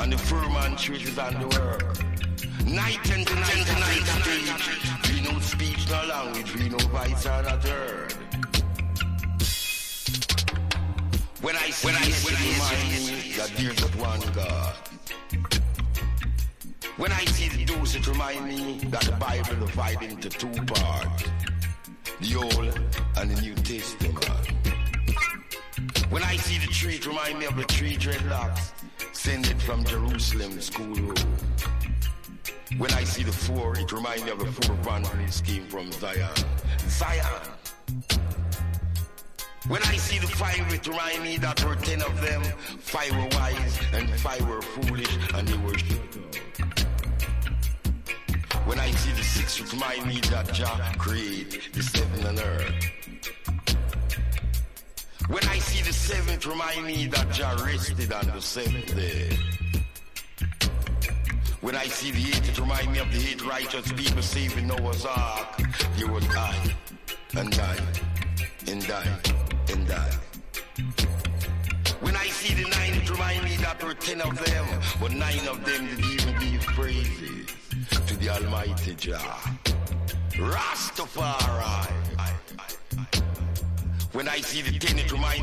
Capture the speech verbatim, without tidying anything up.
and the firman chooses on the work. Night and to night and night stage. We no speech, no language, we no voice are not heard. When I see this, it reminds me that there's but one God. When I see the dose, it reminds me that the Bible divided into two parts, the Old and the New Testament. When I see the tree, it reminds me of the three dreadlocks sending from Jerusalem school road. When I see the four, it reminds me of the four families came from Zion. Zion. When I see the five, it reminds me that there were ten of them. Five were wise and five were foolish, and they were shut up. When I see the six, it reminds me that Jah created the seven on earth. When I see the seven, it reminds me that Jah rested on the seventh day. When I see the eight, it reminds me of the eight righteous people saved in Noah's Ark. They would die and die and die and die. When I see the nine, it reminds me that there were ten of them, but nine of them did even give praises to the Almighty Jah. Rastafari. When I see the ten, it reminds